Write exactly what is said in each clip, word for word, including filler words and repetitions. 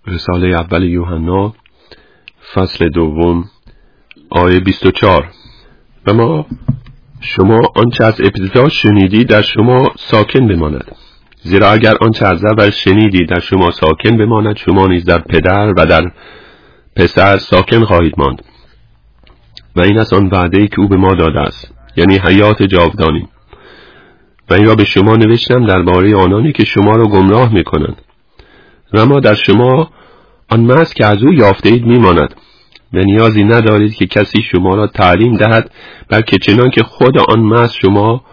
رساله اول یوحنا فصل دوم آیه بیست و چهار. و ما شما آنچه از ابتدا شنیدی در شما ساکن بماند، زیرا اگر آنچه از اول شنیدی در شما ساکن بماند، شما نیز در پدر و در پسر ساکن خواهید ماند. و این است آن وعده‌ای که او به ما داده است، یعنی حیات جاودانی. و این را به شما نوشتم درباره آنانی که شما را گمراه می‌کنند. و ما در شما آن محض که از او یافته اید میماند و نیازی ندارید که کسی شما را تعلیم دهد، بلکه چنان که خود آن محض شما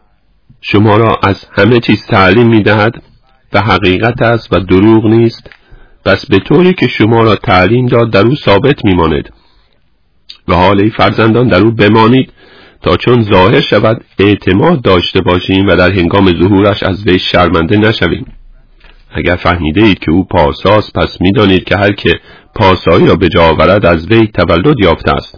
شما را از همه چیز تعلیم میدهد و حقیقت است و دروغ نیست. بس به طوری که شما را تعلیم داد در او ثابت میمانید و حال ای فرزندان در او بمانید، تا چون ظاهر شود اعتماد داشته باشیم و در هنگام ظهورش از وی شرمنده نشویم. اگر فهمیده اید که او پارساست، پس میدانید که هر که پارسایی را به جا آورد از وی تولد یافته است.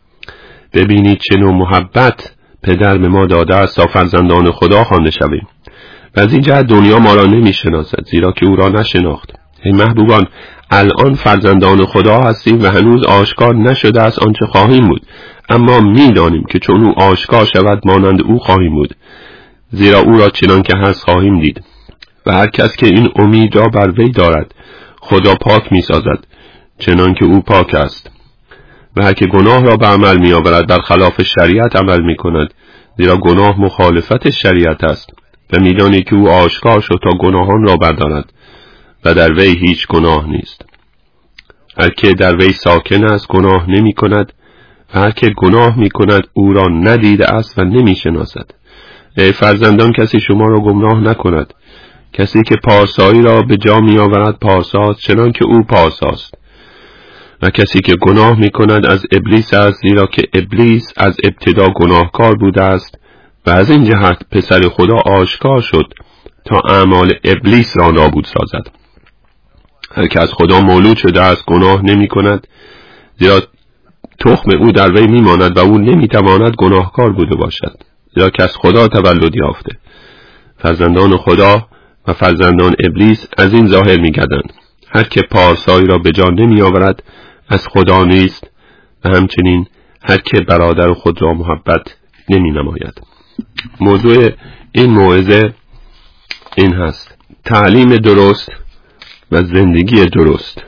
ببینید چه نوع محبت پدر به ما داده است تا فرزندان خدا خوانده شویم، و از این جهت دنیا ما را نمی شناسد، زیرا که او را نشناخت. ای محبوبان، الان فرزندان خدا هستیم و هنوز آشکار نشده است آنچه خواهیم بود، اما میدانیم که چون او آشکار شود مانند او خواهیم بود، زیرا او را چنان که هست خواهیم دید. و هر کس که این امید را بر وی دارد خدا پاک می سازد چنان که او پاک است. و هر که گناه را به عمل می آورد بر خلاف شریعت عمل می کند، زیرا گناه مخالفت شریعت است. و می دانی که او آشکار شد تا گناهان را بردارد و در وی هیچ گناه نیست. هر که در وی ساکن است گناه نمی کند، و هر که گناه می کند او را ندیده است و نمی شناسد. ای فرزندان، کسی شما را گمراه نکند. کسی که پارسایی را به جا می آورد پارساست چنان که او پارساست. و کسی که گناه می کند از ابلیس است، زیرا که ابلیس از ابتدا گناهکار بوده است و از این جهت پسر خدا آشکار شد تا اعمال ابلیس را نابود سازد. هر که از خدا مولود شده است گناه نمی کند، زیرا تخم او در وی می ماند و او نمی تواند گناهکار بوده باشد، زیرا که از خدا تولد یافته. فرزندان خدا و فرزندان ابلیس از این ظاهر می گردند. هر که پارسایی را به جا نمی آورد از خدا نیست، و همچنین هر که برادر خود را محبت نمی نماید. موضوع این موعظه این هست: تعلیم درست و زندگی درست،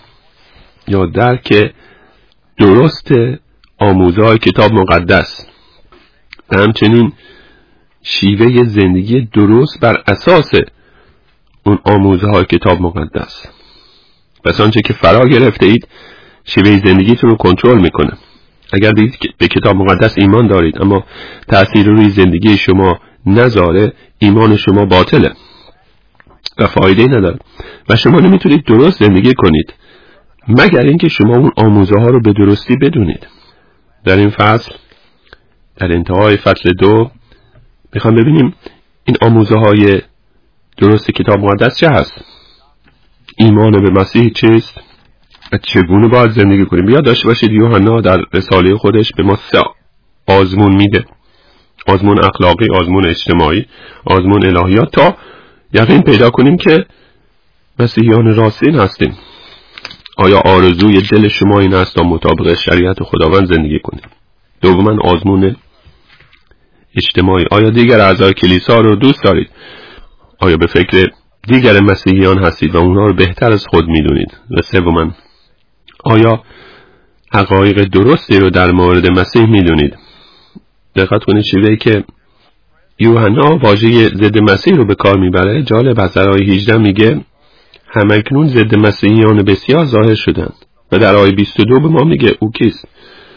یا درک درست آموزهای کتاب مقدس، و همچنین شیوه زندگی درست بر اساس اون آموزهای کتاب مقدس. پس آنچه که فرا گرفته اید شیوه زندگیتون رو کنترل میکنه. اگر بگید که به کتاب مقدس ایمان دارید اما تأثیر روی زندگی شما نذاره، ایمان شما باطله و فایده نداره و شما نمیتونید درست زندگی کنید مگر اینکه شما اون آموزه ها رو به درستی بدونید. در این فصل، در انتهای فصل دو، میخوام ببینیم این آموزه های درست کتاب مقدس چه هست، ایمان به مسیح چیست و چگونه باید زندگی کنیم. یاد داشته باشید یوحنا در رساله خودش به ما سه آزمون میده: آزمون اخلاقی، آزمون اجتماعی، آزمون الهیات، تا یقین پیدا کنیم که مسیحیان راستین هستیم. آیا آرزوی دل شما این است تا مطابق شریعت خداوند زندگی کنید؟ دوما آزمون اجتماعی: آیا دیگر اعضای کلیسا رو دوست دارید؟ آیا به فکر دیگر مسیحیان هستید و اونها رو بهتر از خود میدونید؟ و سوما، آیا حقایق درستی رو در مورد مسیح میدونید؟ دقت کنید شیوهی که یوحنا واژه ضد مسیح رو به کار میبره جالب است. در آیه هجده میگه همکنون ضد مسیحیان بسیار ظاهر شدند، و در آیه بیست و دو به ما میگه او کیست؟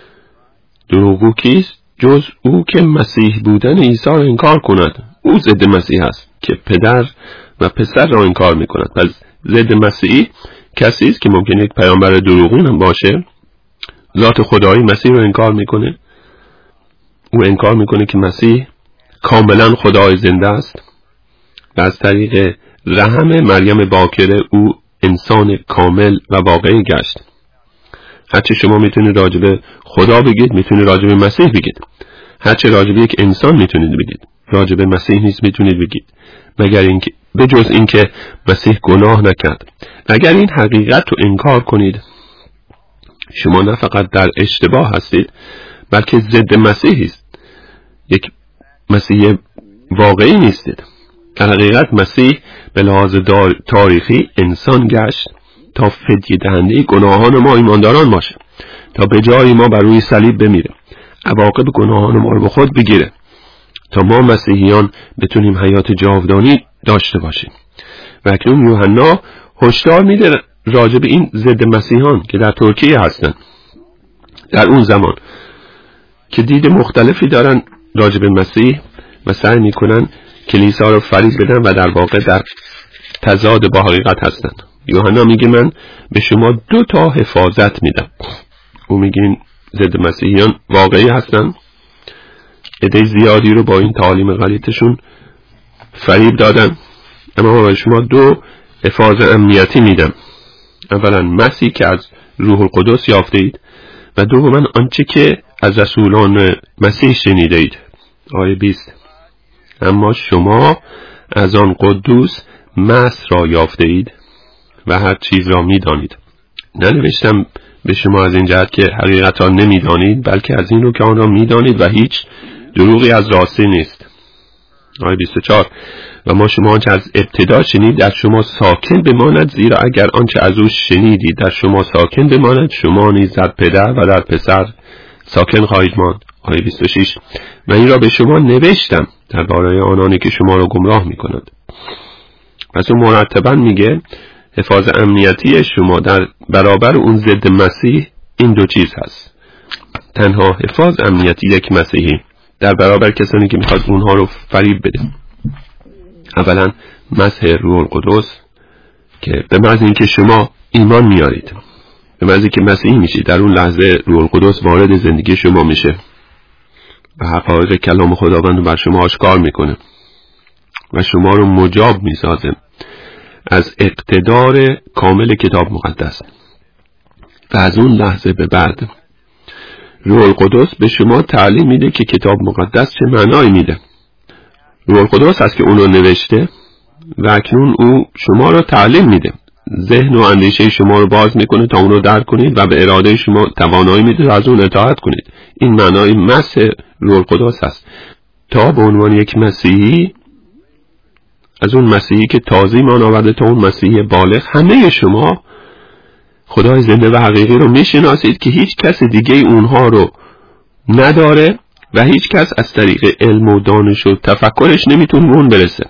دروغگو کیست جز او که مسیح بودن عیسی را انکار کند؟ او ضد مسیح است که پدر و پسر را انکار میکند. پس ضد مسیح کسی است که ممکنه یک پیامبر دروغین هم باشه، ذات خدایی مسیح رو انکار میکنه. او انکار میکنه که مسیح کاملا خدای زنده است و از طریق رحم مریم باکره او انسان کامل و واقعی گشت. هرچه شما میتونید راجب خدا بگید میتونید راجب مسیح بگید. هرچه راجب یک انسان میتونید بگید راجب مسیح نیست میتونید بگید. مگر اینکه به جز اینکه مسیح گناه نکرد. اگر این حقیقت رو انکار کنید، شما نه فقط در اشتباه هستید بلکه ضد مسیحی است. یک مسیح واقعی نیستید. در حقیقت مسیح به لحاظ تاریخی انسان گشت تا فدیه دهنده گناهان ما ایمانداران باشه، تا به جای ما بر روی صلیب بمیره، عواقب گناهان ما رو به خود بگیره، تا ما مسیحیان بتونیم حیات جاودانی داشته باشیم. و اکنون یوحنا هشدار میده راجع به این ضد مسیحان که در ترکیه هستن در اون زمان، که دید مختلفی دارن راجع به مسیح و سعی میکنن کلیسا رو فریب بدن و در واقع در تضاد با حقیقت هستن. یوحنا میگه من به شما دو تا حفاظت میدم. او میگه این ضد مسیحیان واقعی هستن، عده زیادی رو با این تعالیم غلطشون فریب دادن، اما به شما دو حفاظ امنیتی میدم. اولا مسیح که از روح القدس یافته اید و دوما آنچه که از رسولان مسیح شنیده اید. آیه بیست: اما شما از آن قدوس مسح را یافته اید و هر چیز را میدانید. ننوشتم به شما از این جهت که حقیقت را نمیدانید، بلکه از این رو که آن را میدانید و هیچ دروغی از راستی نیست. آیه بیست و چهار: و ما شما آنچه از ابتدا شنید در شما ساکن بماند، زیرا اگر آنچه از او شنیدید در شما ساکن بماند، شما نیز در پدر و در پسر ساکن خواهید ماند. آیه بیست و شش: و این را به شما نوشتم درباره آنانی که شما را گمراه می‌کنند. پس اون مرتباً میگه حفاظ امنیتی شما در برابر اون ضد مسیح این دو چیز هست. تنها حفاظ امنیتی یک مسیحی در برابر کسانی که میخواد اونها رو فریب بده، اولا مسح روح القدس، که به محض اینکه شما ایمان میارید، به محض اینکه مسیحی میشید، در اون لحظه روح القدس وارد زندگی شما میشه و حقایق کلام خداوند رو بر شما آشکار میکنه و شما رو مجاب میسازه از اقتدار کامل کتاب مقدس. و از اون لحظه به بعد روح القدس به شما تعلیم میده که کتاب مقدس چه معنایی میده. روح القدس هست که اون رو نوشته و اکنون او شما رو تعلیم میده، ذهن و اندیشه شما رو باز میکنه تا اون رو درک کنید و به اراده شما توانایی میده و از اون اطاعت کنید. این معنای مسح روح القدس هست. تا به عنوان یک مسیحی، از اون مسیحی که تازه ایمان آورده تا اون مسیحی بالغ، همه شما خدای زنده و حقیقی رو میشناسید که هیچ کس دیگه اونها رو نداره و هیچ کس از طریق علم و دانش و تفکرش نمیتونه اون برسه.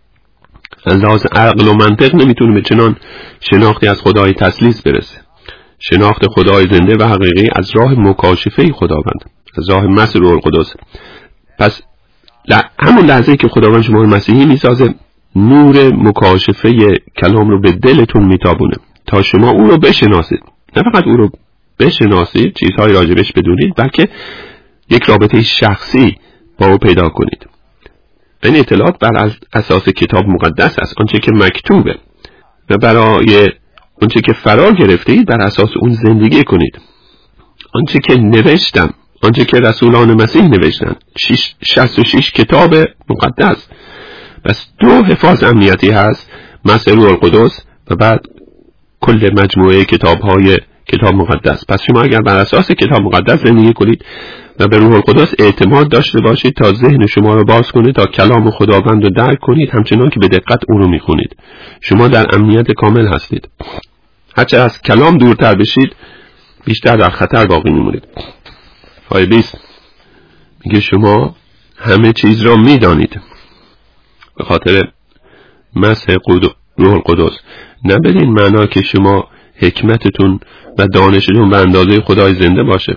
از لحاظ عقل و منطق نمیتونه به چنان شناختی از خدای تثلیث برسه. شناخت خدای زنده و حقیقی از راه مکاشفه خداوند، از راه مسح روح القدس. پس همون لحظه که خداوند شما رو مسیحی میسازه، نور مکاشفه کلام رو به دلتون میتابونه تا شما او رو بشناسید. نه فقط او رو بشناسید، چیزهای راجبش بدونید، بلکه یک رابطه شخصی با او پیدا کنید. این اطلاعات بر اساس کتاب مقدس است، آنچه که مکتوبه، و برای آنچه که فرا گرفتید بر اساس اون زندگی کنید. آنچه که نوشتم، آنچه که رسولان مسیح نوشتن، شصت و شش کتاب مقدس. بس دو حفاظ امنیتی هست، مسح روح القدس و بعد کل مجموعه کتاب‌های کتاب مقدس. پس شما اگر بر اساس کتاب مقدس زندگی کنید و به روح القدس اعتماد داشته باشید تا ذهن شما رو باز کنید تا کلام خداوند رو درک کنید، همچنان که به دقت اون رو میخونید، شما در امنیت کامل هستید. هرچه از کلام دورتر بشید بیشتر در خطر باقی میمونید. آیه بیست میگه شما همه چیز را میدانید به خاطر مسح روح القدس. نه بدین معنا که شما حکمتتون و دانشتون به اندازه خدای زنده باشه.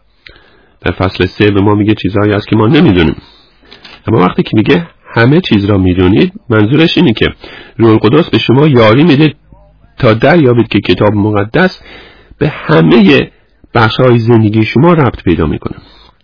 در فصل سه به ما میگه چیزهایی هست که ما نمیدونیم. اما وقتی که میگه همه چیز را میدونید، منظورش اینه که روح القدس به شما یاری میده تا دریابید که کتاب مقدس به همه بخش‌های زندگی شما ربط پیدا میکنه.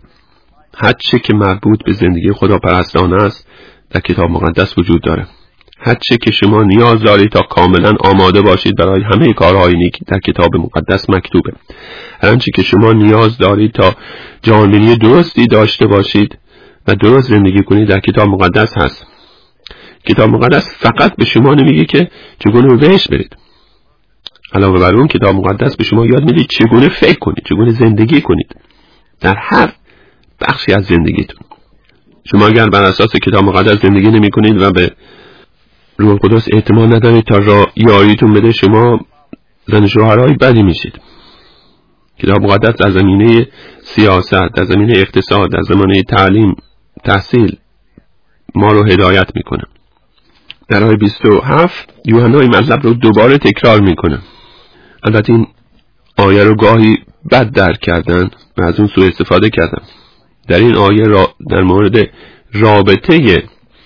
هر چه که مربوط به زندگی خداپرستانه است در کتاب مقدس وجود داره. هر چه که شما نیاز دارید تا کاملا آماده باشید برای همه کارهای نیک در کتاب مقدس مکتوبه. هر چه که شما نیاز دارید تا جهانبینی درستی داشته باشید و درست زندگی کنید در کتاب مقدس هست. کتاب مقدس فقط به شما نمیگه که چگونه به بهشت برید. علاوه بر اون کتاب مقدس به شما یاد میده چگونه فکر کنید، چگونه زندگی کنید در هر بخشی از زندگیتون. شما اگر بر اساس کتاب مقدس زندگی نمی کنید و به روح القدس اعتماد ندارید تا را یاریتون بده، شما زن شوهرهای بدی میشید. کتاب مقدس در زمینه سیاست، در زمینه اقتصاد، در زمینه تعلیم، تحصیل ما رو هدایت میکنه. در آیه بیست و هفت یوحنا این مطلب رو دوباره تکرار میکنه. البته این آیه رو گاهی بد درک کردن و از اون سوء استفاده کردن. در این آیه را در مورد رابطه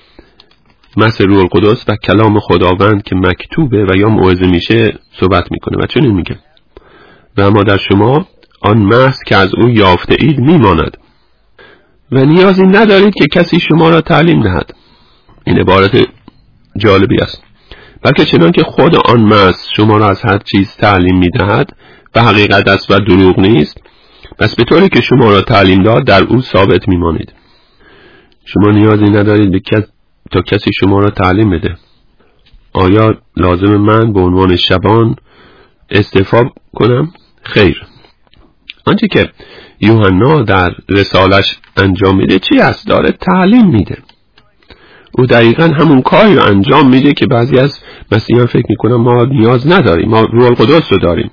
مسح روح القدس و کلام خداوند که مکتوبه و یا موعظه میشه صحبت میکنه و چنین میگه: و اما در شما آن مسح که از او یافته اید میماند و نیازی ندارید که کسی شما را تعلیم دهد. این عبارت جالبی است. بلکه چنان که خود آن مسح شما را از هر چیز تعلیم میدهد و حقیقت است و دروغ نیست، پس به طوری که شما را تعلیم داد در او ثابت میمانید. شما نیازی ندارید به کس تا کسی شما را تعلیم بده. آیا لازم من به عنوان شبان استعفا کنم؟ خیر. آنچه که یوحنا در رسالش انجام میده چی است؟ داره تعلیم میده. او دقیقا همون کاری رو انجام میده که بعضی از مسیحیان فکر میکنن ما نیاز نداریم، ما روح القدس رو داریم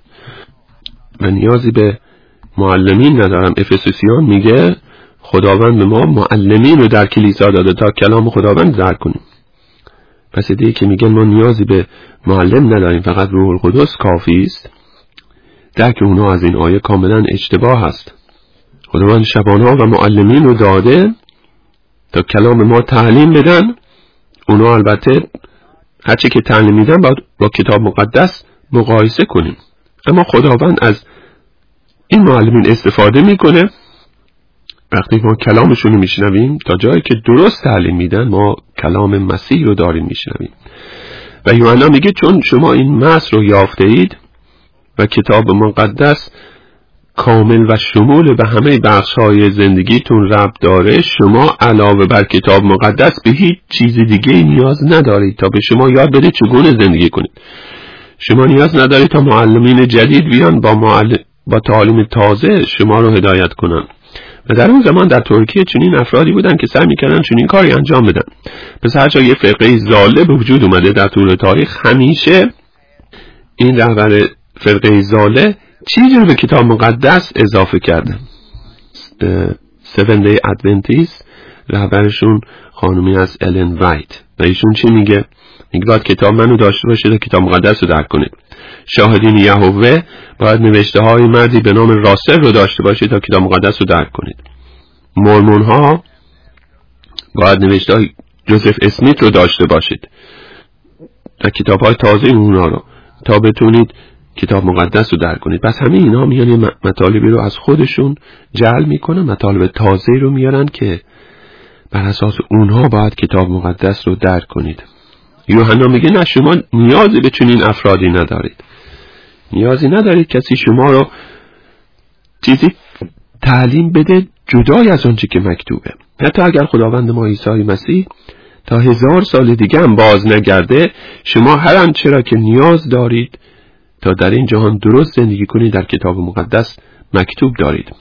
و نیازی به معلمین ندارم. افسوسیان میگه خداوند به ما معلمین رو در کلیسا داده تا کلام خداوند درک کنیم. پس ایده که میگن ما نیازی به معلم نداریم، فقط روح القدس کافی است، درک اونا از این آیه کاملا اشتباه است. خداوند شبانها و معلمین رو داده تا کلام ما تعلیم بدن. اونا البته هرچی که تعلیم میدن باید با کتاب مقدس مقایسه کنیم، اما خداوند از این معلمین استفاده میکنه. وقتی ما کلامشون رو میشنویم تا جایی که درست تعلیم میدن ما کلام مسیح رو داریم میشنویم. و یوحنا میگه چون شما این مسح رو یافته اید و کتاب مقدس کامل و شمول به همه بخش‌های زندگیتون ربط داره، شما علاوه بر کتاب مقدس به هیچ چیز دیگه نیاز ندارید تا به شما یاد بده چگونه زندگی کنید. شما نیاز ندارید تا معلمین جدید بیان با معلم با تعالیم تازه شما رو هدایت کنن. و در اون زمان در ترکیه چنین افرادی بودن که سعی میکردن چنین کاری انجام بدن. پس هر جا یه فرقه ضاله به وجود اومده در طول تاریخ، همیشه این رهبر فرقه ضاله چیزی رو به کتاب مقدس اضافه کرده. سون دی ادونتیست رهبرشون خانومی از الن وایت و ایشون چی میگه؟ میگه باید کتاب منو داشته باشید و کتاب مقدس رو درک کنید. شاهدین یهوه باید نوشته های مردی به نام راسل رو داشته باشید تا کتاب مقدس رو درک کنید. مورمون ها باید نوشته های جوزف اسمیت رو داشته باشید و کتاب های تازه اونا رو تا بتونید کتاب مقدس رو درک کنید. پس همه اینا میان مطالبی رو از خودشون جعل میکنن، مطالب تازه رو میارن که بر اساس اونها باید کتاب مقدس رو درک کنید. یوحنا میگه نه، شما نیازی به چنین افرادی ندارید. نیازی ندارید کسی شما رو چیزی تعلیم بده جدای از اون چی که مکتوبه. حتی اگر خداوند ما عیسی مسیح تا هزار سال دیگه هم باز نگرده، شما هر آنچه را که نیاز دارید تا در این جهان درست زندگی کنید در کتاب مقدس مکتوب دارید.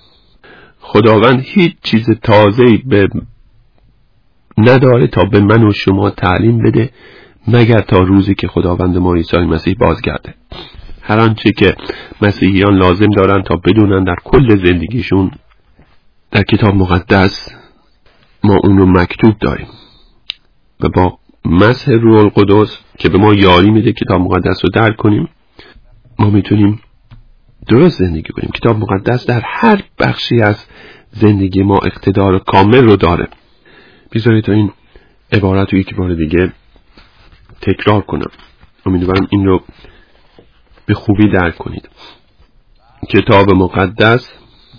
خداوند هیچ چیز تازه‌ای به نداره تا به من و شما تعلیم بده مگر تا روزی که خداوند ما عیسی مسیح بازگرده. هر آنچه که مسیحیان لازم دارن تا بدونن در کل زندگیشون در کتاب مقدس ما اون رو مکتوب داریم و با مسح روح القدس که به ما یاری میده کتاب مقدس رو درک کنیم، ما میتونیم درست زندگی کنیم. کتاب مقدس در هر بخشی از زندگی ما اقتدار کامل رو داره. بذارید تا این عبارت رو یک بار دیگه تکرار کنم، امیدوارم این رو به خوبی درک کنید. کتاب مقدس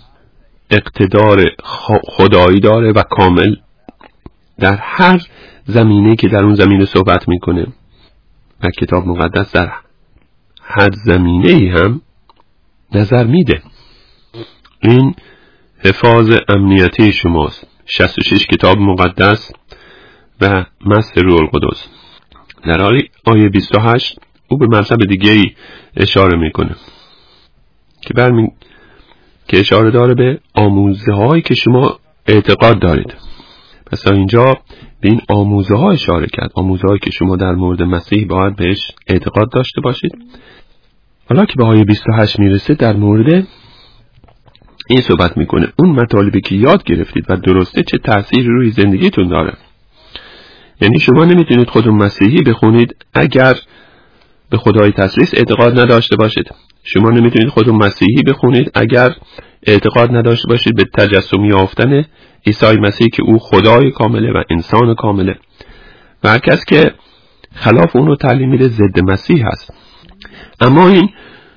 اقتدار خدایی داره و کامل در هر زمینه که در اون زمینه صحبت میکنه و کتاب مقدس در هر زمینه هم نظر میده. این حفاظ امنیتی شماست. شصت و شش کتاب مقدس و مس روح القدس. در آیه بیست و هشت او به مطلب دیگه ای اشاره میکنه که برمی که اشاره داره به آموزه هایی که شما اعتقاد دارید. پس اینجا به این آموزه ها اشاره کرد، آموزه هایی که شما در مورد مسیح باید بهش اعتقاد داشته باشید. حالا که به آیه بیست و هشت میرسه در مورد این صحبت میکنه اون مطالبی که یاد گرفتید و درسته چه تأثیری روی زندگیتون داره. یعنی شما نمیتونید خودتون مسیحی بخونید اگر به خدای تثلیث اعتقاد نداشته باشید. شما نمیتونید خودتون مسیحی بخونید اگر اعتقاد نداشته باشید به تجسم یافتن عیسی مسیح که او خدای کامله و انسان کامله و هر کس که خلاف اونو تعلیم میده ضد مسیح هست. اما این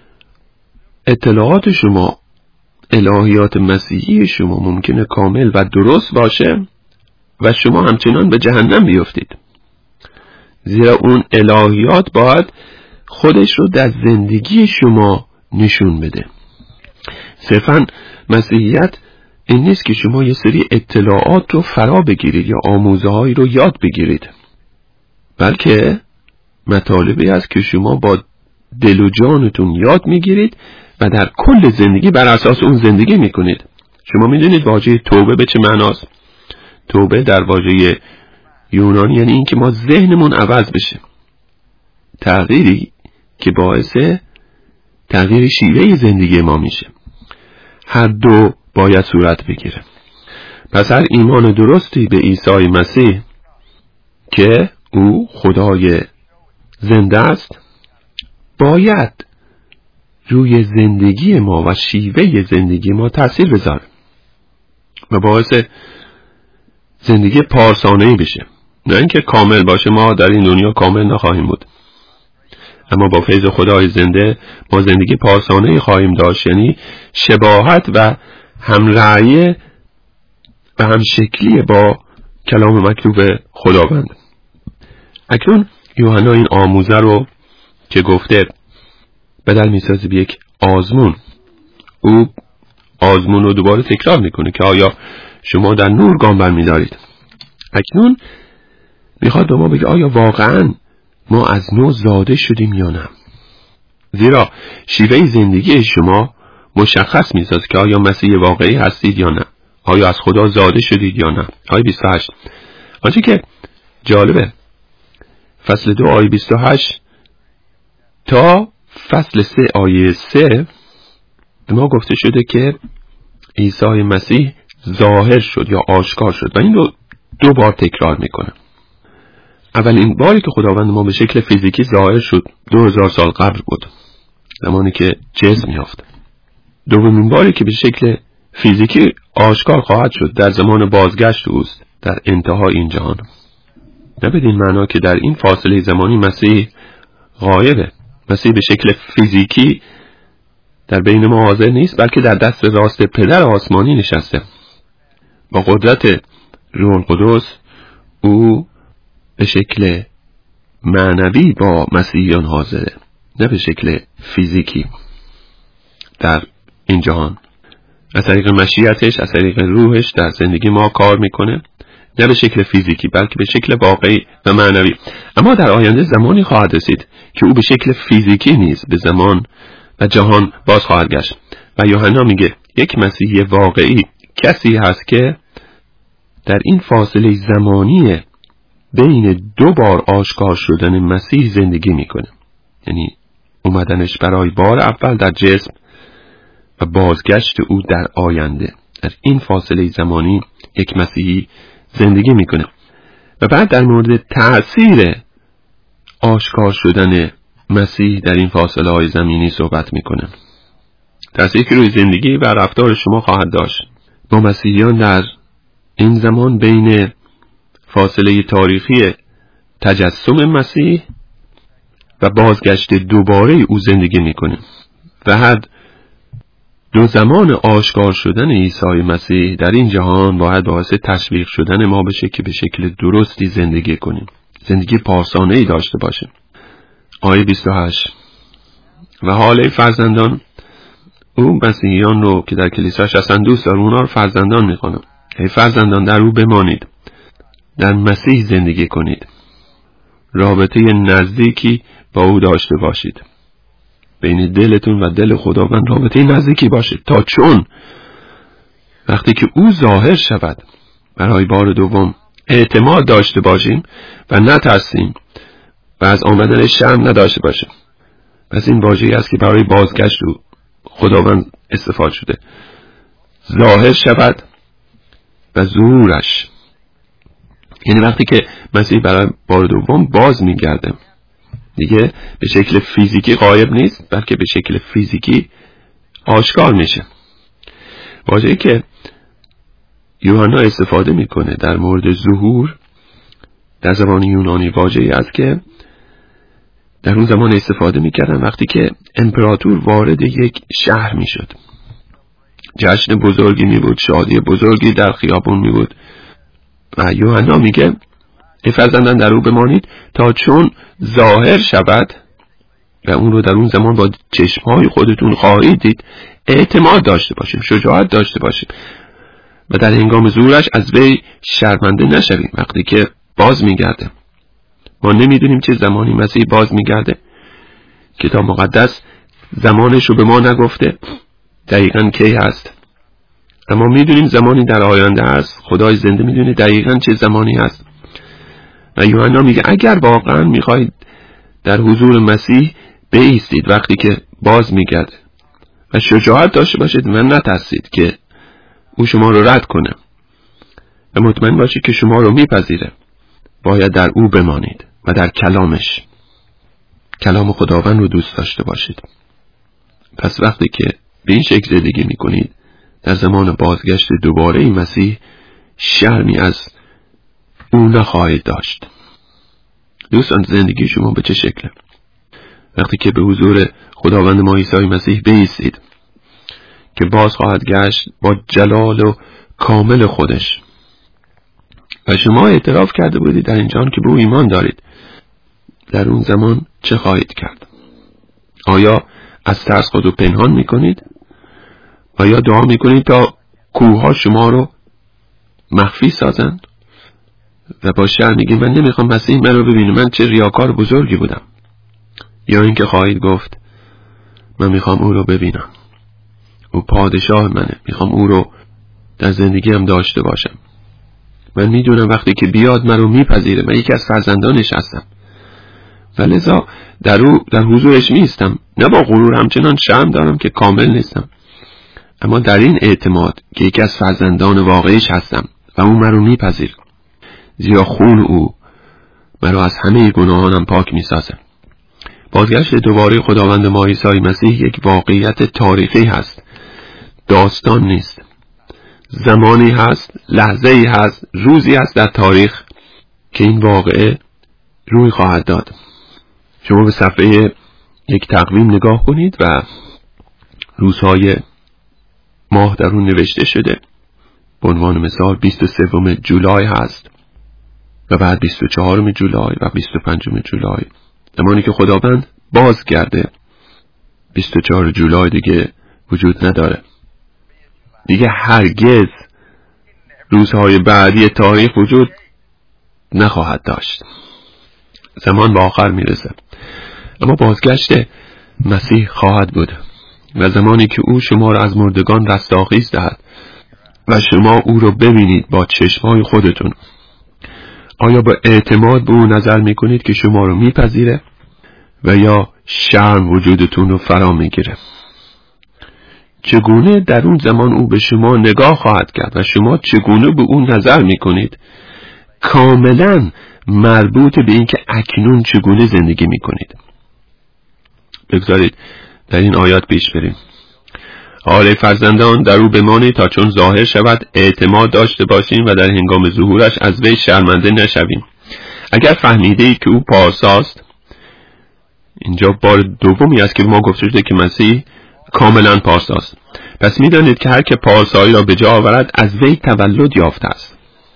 اطلاعات شما، الهیات مسیحی شما ممکنه کامل و درست باشه و شما همچنان به جهنم بیفتید، زیرا اون الهیات باید خودش رو در زندگی شما نشون بده. صرفاً مسیحیت این نیست که شما یه سری اطلاعات رو فرا بگیرید یا آموزه هایی رو یاد بگیرید، بلکه مطالبی است که شما با دل و جانتون یاد میگیرید و در کل زندگی بر اساس اون زندگی میکنید. شما میدونید واژه توبه به چه معناست؟ توبه در واژه یونانی یعنی این که ما ذهنمون عوض بشه، تغییری که باعث تغییر شیوه زندگی ما میشه. هر دو باید صورت بگیره. پس هر ایمان درستی به عیسی مسیح که او خدای زنده است باید روی زندگی ما و شیوه زندگی ما تأثیر بذاره و باعث زندگی پارسانه‌ای بشه. نه اینکه کامل باشه، ما در این دنیا کامل نخواهیم بود، اما با فیض خدای زنده ما زندگی پارسانه‌ای خواهیم داشت، یعنی شباهت و همرأیی و همشکلی با کلام مکتوب خداوند. اکنون یوحنا این آموزه رو که گفته بدل میسازه به یک آزمون، او آزمون رو دوباره تکرار میکنه که آیا شما در نور گام برمی‌دارید. اکنون میخواد به ما بگه آیا واقعاً ما از نو زاده شدیم یا نه، زیرا شیوه زندگی شما مشخص میسازه که آیا مسیح واقعی هستید یا نه، آیا از خدا زاده شدید یا نه. آیه بیست و هشت آنچه که جالبه، فصل دو آیه بیست و هشت تا فصل سه آیه سه به ما گفته شده که عیسی مسیح ظاهر شد یا آشکار شد و این رو دو بار تکرار میکنه. اولین باری که خداوند ما به شکل فیزیکی ظاهر شد دو هزار سال قبل بود، زمانی که جسم یافت. دومین باری که به شکل فیزیکی آشکار خواهد شد در زمان بازگشت اوست، در انتهای این جهان. نه بدین معنا که در این فاصله زمانی مسیح غایبه، مسیح به شکل فیزیکی در بین ما حاضر نیست، بلکه در دست راست پدر آسمانی نشسته. با قدرت روح القدس او به شکل معنوی با مسیحیان حاضره، نه به شکل فیزیکی در این جهان. از طریق مشیتش، از طریق روحش در زندگی ما کار میکنه، نه به شکل فیزیکی بلکه به شکل واقعی و معنوی. اما در آینده زمانی خواهد رسید که او به شکل فیزیکی نیز به زمان و جهان باز خواهد گشت و یوحنا میگه یک مسیحی واقعی کسی هست که در این فاصله زمانی بین دو بار آشکار شدن مسیح زندگی میکنه، یعنی اومدنش برای بار اول در جسم و بازگشت او در آینده. در این فاصله زمانی یک مسیحی زندگی میکنه و بعد در مورد تأثیر آشکار شدن مسیح در این فاصله های زمینی صحبت میکنه، تأثیری که روی زندگی و رفتار شما خواهد داشت. ما مسیحیان در این زمان بین فاصله تاریخی تجسم مسیح و بازگشت دوباره او زندگی میکنیم و هر دو زمان آشکار شدن عیسی مسیح در این جهان باید باعث تشویق شدن ما بشه که به شکل درستی زندگی کنیم، زندگی پارسانه‌ای داشته باشیم. آیه بیست و هشت و حال فرزندان، او مسیحیان رو که در کلیساش هستن دوست داره، اونا رو فرزندان میخوانم. ای فرزندان در او بمانید در مسیح زندگی کنید. رابطه نزدیکی با او داشته باشید. بین دلتون و دل خداوند رابطه نزدیکی باشید، تا چون وقتی که او ظاهر شود برای بار دوم اعتماد داشته باشیم و نترسیم و از آمدن شرم نداشته باشیم. پس این واژه‌ای است که برای بازگشت او خداوند استفاده شده. ظاهر شود و ظهورش، یعنی وقتی که مسیح برای بار دوم باز میگرده، دیگه به شکل فیزیکی غایب نیست، بلکه به شکل فیزیکی آشکار میشه. واژه‌ای که یوحنا استفاده میکنه در مورد ظهور در زبان یونانی واژه‌ای است که در اون زمان استفاده میکردن وقتی که امپراتور وارد یک شهر میشد. جشن بزرگی میبود، شادی بزرگی در خیابون میبود و یوحنا میگه ای فرزندان در او بمانید تا چون ظاهر شود و اون رو در اون زمان با چشمهای خودتون خواهید دید، اعتماد داشته باشیم، شجاعت داشته باشیم و در هنگام ظهورش از وی شرمنده نشویم. وقتی که باز میگرده، ما نمیدونیم چه زمانی مسیح باز میگرده، کتاب مقدس زمانش رو به ما نگفته دقیقاً کی هست، اما میدونیم زمانی در آینده است. خدای زنده میدونه دقیقاً چه زمانی هست و یوحنا میگه اگر واقعاً میخواید در حضور مسیح بایستید وقتی که باز میگرده و شجاعت داشته باشید و نترسید که او شما رو رد کنه و مطمئن باشید که شما رو میپذیره، باید در او بمانید و در کلامش، کلام خداوند رو دوست داشته باشید. پس وقتی که به این شکل زندگی میکنید در زمان بازگشت دوباره این مسیح شرمی از او نخواهید داشت. دوستان، زندگی شما به چه شکله؟ وقتی که به حضور خداوند ما عیسی مسیح بایستید که باز خواهد گشت با جلال و کامل خودش و شما اعتراف کرده بودید در اینجان که به او ایمان دارید، در اون زمان چه خواهید کرد؟ آیا از ترس خود رو پنهان میکنید؟ آیا دعا میکنید تا کوه‌ها شما رو مخفی سازند و با شرم میگید من نمیخوام مسیح من رو ببینه، من چه ریاکار بزرگی بودم؟ یا اینکه خواهید گفت من میخوام او رو ببینم، او پادشاه منه، میخوام او رو در زندگیم داشته باشم، من میدونم وقتی که بیاد من رو میپذیره، من یکی از فرزندانش هستم و لذا در او در حضورش میستم، نه با غرور، همچنان شرم دارم که کامل نیستم، اما در این اعتماد که یکی از فرزندان واقعیش هستم و او من رو میپذیر، زیرا خون او من رو از همه گناهانم پاک میسازه. بازگشت دوباره خداوند ما عیسی مسیح یک واقعیت تاریخی هست، داستان نیست. زمانی هست، لحظه‌ای هست، روزی هست در تاریخ که این واقعه روی خواهد داد. شما به صفحه یک تقویم نگاه کنید و روزهای ماه در اون نوشته شده. به عنوان مثال بیست و سوم جولای هست و بعد بیست و چهارم جولای و بیست و پنجم جولای. زمانی که خداوند بازگرده بیست و چهارم جولای دیگه وجود نداره، دیگه هرگز روزهای بعدی تاریخ وجود نخواهد داشت. زمان به آخر میرسه، اما بازگشت مسیح خواهد بود و زمانی که او شما را از مردگان رستاخیز دهد و شما او را ببینید با چشمهای خودتون، آیا با اعتماد به او نظر میکنید که شما رو میپذیره و یا شرم وجودتون رو فرا میگیره؟ چگونه در اون زمان او به شما نگاه خواهد کرد و شما چگونه به اون نظر میکنید؟ کاملا مربوط به این که اکنون چگونه زندگی میکنید. بگذارید در این آیات پیش بریم. حال فرزندان در او بمانید تا چون ظاهر شود اعتماد داشته باشیم و در هنگام ظهورش از وی شرمنده نشویم. اگر فهمیده اید که او پارساست، اینجا بار دومی است که ما گفته شده که مسیح کاملا پارساست، پس میدانید که هر که پارسایی را به جا آورد از وی تولد یافته است.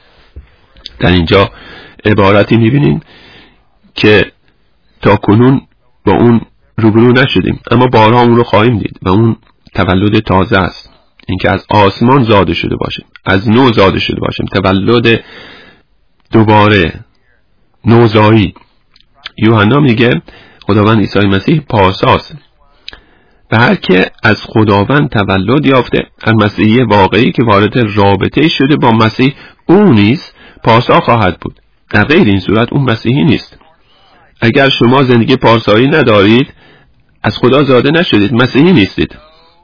در اینجا عبارتی میبینیم که تا کنون با اون روبرو نشدیم، اما بارها اون رو خواهیم دید و اون تولد تازه است، اینکه از آسمان زاده شده باشیم، از نو زاده شده باشیم، تولد دوباره نوزایی. یوحنا میگه خداوند عیسی مسیح پارساست و هر که از خداوند تولد یافته، هر مسیحی واقعی که وارد رابطه شده با مسیح، او نیز پارسا خواهد بود. در غیر این صورت اون مسیحی نیست. اگر شما زندگی پارسایی ندارید، از خدا زاده نشدید، مسیحی نیستید.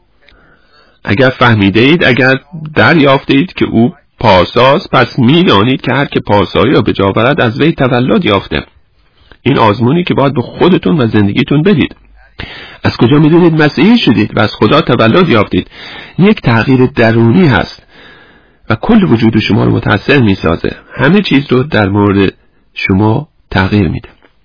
اگر فهمیده اید، اگر دریافته اید که او پارساست، پس میدانید که هر که پارسایی را به جا آورد از وی تولد یافته. این آزمونی که باید به خودتون و زندگیتون بدید. از کجا میدونید مسیحی شدید و از خدا تولد یافتید؟ یک تغییر درونی هست و کل وجود شما رو متأثر میسازه. همه چیز رو در مورد شما تغییر میده.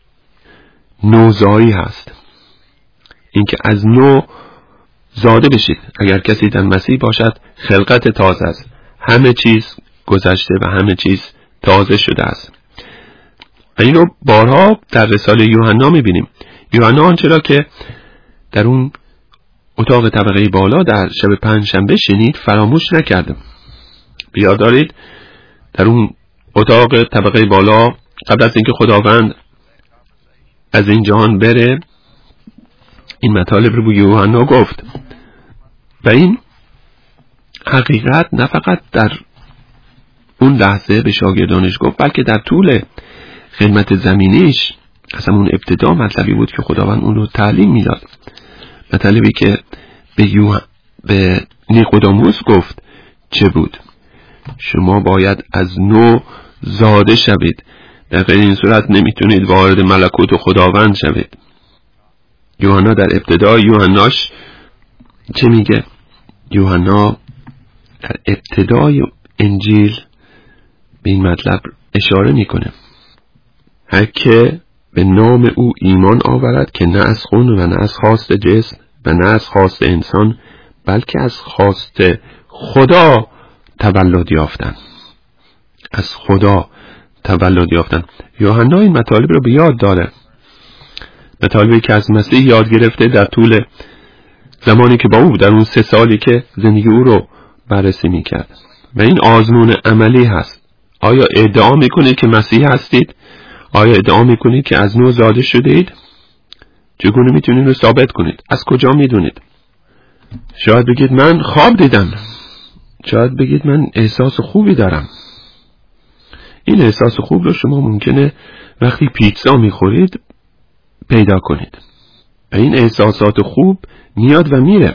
نوزایی هست، اینکه از نو زاده بشید. اگر کسی در مسیح باشد خلقت تازه است، همه چیز گذشته و همه چیز تازه شده است. و این رو بارها در رساله یوحنا میبینیم. یوحنا آنچه را که در اون اتاق طبقه بالا در شب پنجشنبه شنید فراموش نکرد. بیاد دارید در اون اتاق طبقه بالا قبل از اینکه خداوند از این جهان بره، این مطالب رو به یوحنا گفت و این حقیقت نه فقط در اون لحظه به شاگردانش گفت، بلکه در طول خدمت زمینیش از همون ابتدا مطلبی بود که خداوند اون رو تعلیم میداد. مطلبی که به یوح... به نیقودیموس گفت چه بود؟ شما باید از نو زاده شوید، در غیر این صورت نمیتونید وارد ملکوت خداوند شوید. یوحنا در ابتدا یوحناش چه میگه؟ یوحنا در ابتدای انجیل به این مطلب اشاره میکنه: هر که به نام او ایمان آورد که نه از خون و نه از خواست جسم و نه از خواست انسان، بلکه از خواست خدا تولد یافتن. از خدا تولد یافتن. یوحنا این مطالب رو به یاد داره، مطالبی که از مسیح یاد گرفته در طول زمانی که با او در اون سه سالی که زندگی او رو بررسی میکرد. و این آزمون عملی هست. آیا ادعا میکنید که مسیح هستید؟ آیا ادعا میکنید که از نو زاده شده اید؟ چگونه میتونید رو ثابت کنید؟ از کجا میدونید؟ شاید بگید من خواب دیدم، شاید بگید من احساس خوبی دارم. این احساس خوب رو شما ممکنه وقتی پیتزا میخورید پیدا کنید و این احساسات خوب میاد و میره.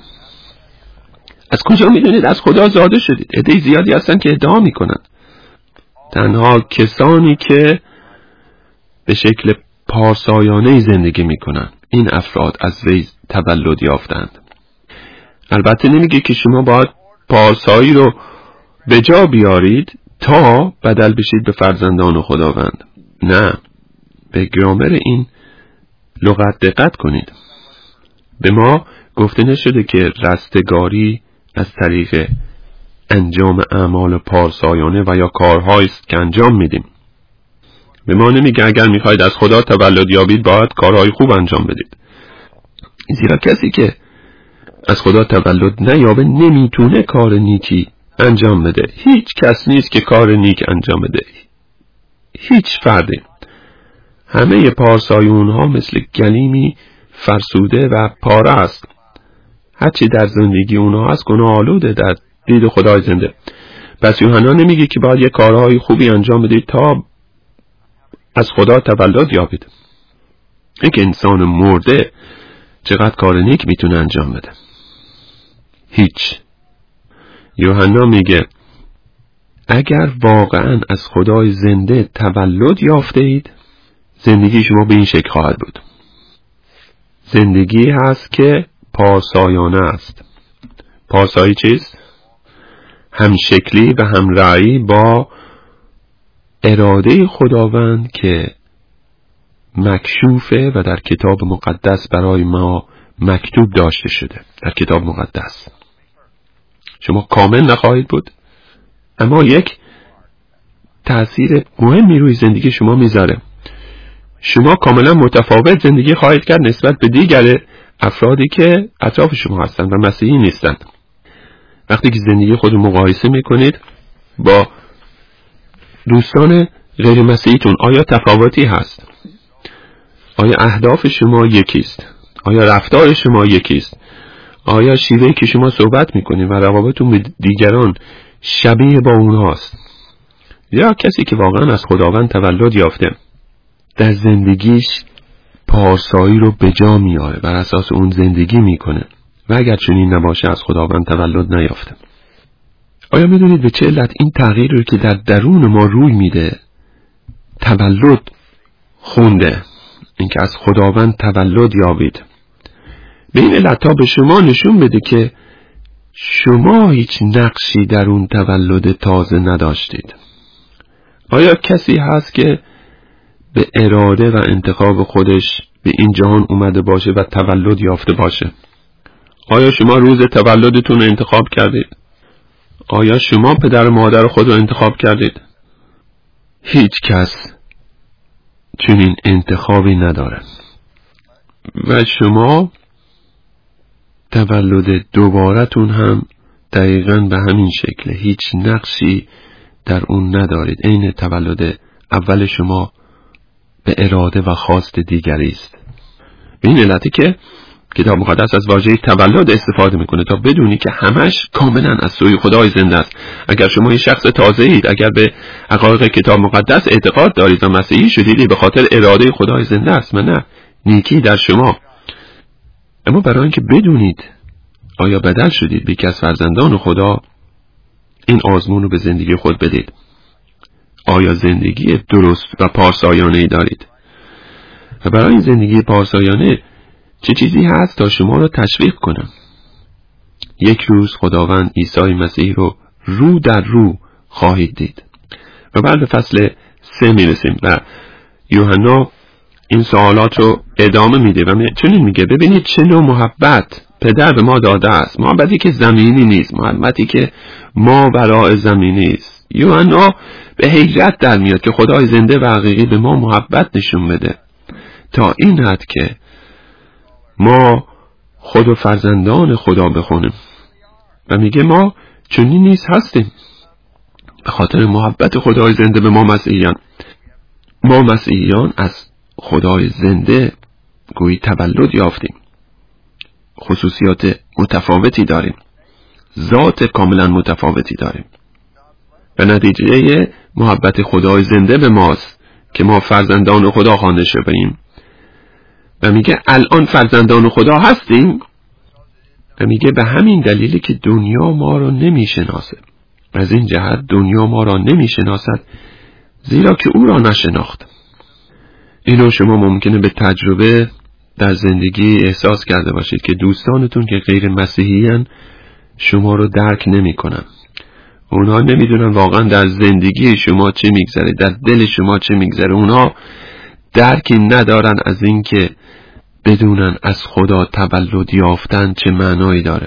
از کجا میدونید از خدا زاده شدید؟ عده زیادی هستن که ادعا میکنن. تنها کسانی که به شکل پارسایانه زندگی میکنن، این افراد از وی تولد یافتند. البته نمیگه که شما باید پارسایی رو به جا بیارید تا بدل بشید به فرزندان خداوند. نه، به گرامر این لغت دقت کنید. به ما گفته نشده که رستگاری از طریق انجام اعمال پارسایانه و یا کارهایی است که انجام میدیم. به ما نمیگه اگر میخواید از خدا تولد یابید باید کارهای خوب انجام بدید. زیرا کسی که از خدا تولد نیابه نمیتونه کار نیکی انجام بده. هیچ کس نیست که کار نیک انجام بده، هیچ فردی. همه پارسایون ها مثل گلیمی فرسوده و پاره است. هرچی در زندگی اونها هست گناه آلوده در دید خدای زنده. پس یوحنا نمیگه که باید یه کارهای خوبی انجام بدید تا از خدا تولد یابید. یک انسان مرده چقدر کار نیک میتونه انجام بده؟ هیچ. یوحنا میگه اگر واقعا از خدای زنده تولد یافته اید، زندگی شما به این شکل خواهد بود. زندگی هست که پارسایانه است. پارسایی چیست؟ هم شکلی و هم رأی با اراده خداوند که مکشوفه و در کتاب مقدس برای ما مکتوب داشته شده. در کتاب مقدس شما کامل نخواهید بود، اما یک تأثیر مهمی روی زندگی شما میذاره. شما کاملا متفاوت زندگی خواهید کرد نسبت به دیگر افرادی که اطراف شما هستند و مسیحی نیستند. وقتی که زندگی خود مقایسه میکنید با دوستان غیر مسیحیتون آیا تفاوتی هست؟ آیا اهداف شما یکیست؟ آیا رفتار شما یکیست؟ آیا شیوهی که شما صحبت میکنید و روابطتون به دیگران شبیه با اونهاست؟ یا کسی که واقعا از خداوند تولد یافته در زندگیش پارسایی رو به جا میاره، بر اساس اون زندگی میکنه و اگر چنین نباشه از خداوند تولد نیافته. آیا میدونید به چه علت این تغییر رو که در درون ما روی میده تولد خونده؟ اینکه از خداوند تولد یابید. به این علت تا به شما نشون بده که شما هیچ نقشی در اون تولد تازه نداشتید. آیا کسی هست که به اراده و انتخاب خودش به این جهان اومده باشه و تولد یافته باشه؟ آیا شما روز تولدتون رو انتخاب کردید؟ آیا شما پدر و مادر خود رو انتخاب کردید؟ هیچ کس چنین انتخابی نداره و شما تولد دوبارتون هم دقیقاً به همین شکل، هیچ نقشی در اون ندارید. عین تولد اول شما به اراده و خواست دیگری است. به این علتی که کتاب مقدس از واژه تولد استفاده میکنه تا بدونی که همش کاملا از سوی خدای زنده است. اگر شما یه شخص تازه اید، اگر به حقایق کتاب مقدس اعتقاد دارید و مسیحی شدید، به خاطر اراده خدای زنده است و نه نیکی در شما. اما برای اینکه بدونید آیا بدل شدید به یکی از فرزندان خدا، این آزمون رو به زندگی خود بدید. آیا زندگی درست و پارسایانه ای دارید؟ و برای این زندگی پارسایانه چه چیزی هست تا شما رو تشویق کنم؟ یک روز خداوند عیسی مسیح رو رو در رو خواهید دید. و بعد به فصل سه میرسیم و یوحنا این سوالات رو ادامه میده و چنین میگه ببینید چه نوع محبت پدر به ما داده است، محبتی که زمینی نیست، محبتی که ما وراء زمینی است. یوحنا به حیرت در میاد که خدای زنده و حقیقی به ما محبت نشون بده تا این حد که ما خود و فرزندان خدا بخونیم و میگه ما چنین نیست هستیم به خاطر محبت خدای زنده به ما مسیحیان. ما مسیحیان از خدای زنده گویی تولد یافتیم، خصوصیات متفاوتی داریم، ذات کاملا متفاوتی داریم و نتیجه محبت خدای زنده به ماست که ما فرزندان خدا خوانده شدیم. و میگه الان فرزندان خدا هستیم و میگه به همین دلیلی که دنیا ما را نمیشناسه. از این جهت دنیا ما را نمیشناسد زیرا که او را نشناخت. اینو شما ممکنه به تجربه در زندگی احساس کرده باشید که دوستانتون که غیر مسیحیان شما رو درک نمی کنن. اونها نمیدونن واقعا در زندگی شما چه میگذره، در دل شما چه میگذره. اونها درکی ندارن از این که بدونن از خدا تولد یافتن چه معنایی داره.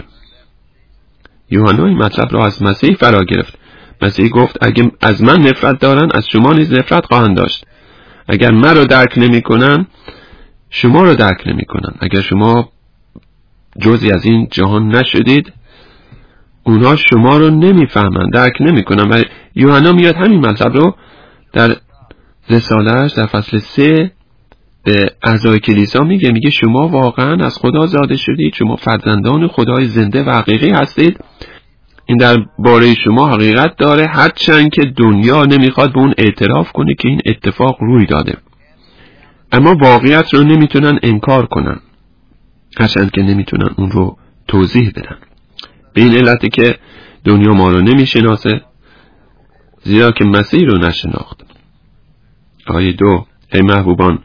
یوحنا این مطلب را از مسیح فرا گرفت. مسیح گفت اگه از من نفرت دارن از شما نیز نفرت خواهند داشت. اگر من رو درک نمی کنن شما رو درک نمی کنن. اگر شما جزئی از این جهان نشدید اونها شما رو نمی فهمن، درک نمی کنن. و یوحنا میاد همین مطلب رو در رساله‌اش در فصل سه به اعضای کلیسا میگه. میگه شما واقعا از خدا زاده شدید، شما فرزندان خدای زنده و حقیقی هستید. این در باره شما حقیقت داره، هرچند که دنیا نمیخواد به اون اعتراف کنه که این اتفاق روی داده. اما واقعیت رو نمیتونن انکار کنن، هرچند که نمیتونن اون رو توضیح بدن. به این علتی که دنیا ما رو نمیشناسه زیرا که مسیح رو نشناخت. آیه دو: ای محبوبان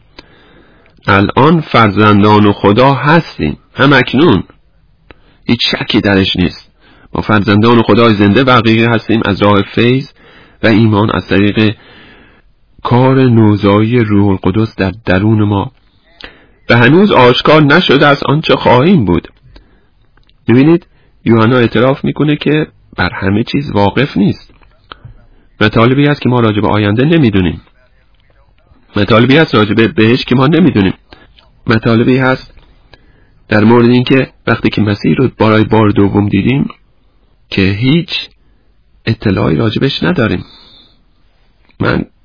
الان فرزندان خدا هستیم، هم اکنون، هیچ شکی درش نیست. ما فرزندان خدای زنده و حقیقی هستیم از راه فیض و ایمان، از طریق کار نوزایی روح القدس در درون ما و هنوز آشکار نشده از آنچه خواهیم بود. ببینید یوحنا اعتراف میکنه که بر همه چیز واقف نیست. مطالبی هست که ما راجع به آینده نمیدونیم، مطالبی هست راجع به بهشت که ما نمیدونیم، مطالبی هست در مورد این که وقتی که مسیح رو برای بار دوم دیدیم که هیچ اطلاعی راجبش نداریم. من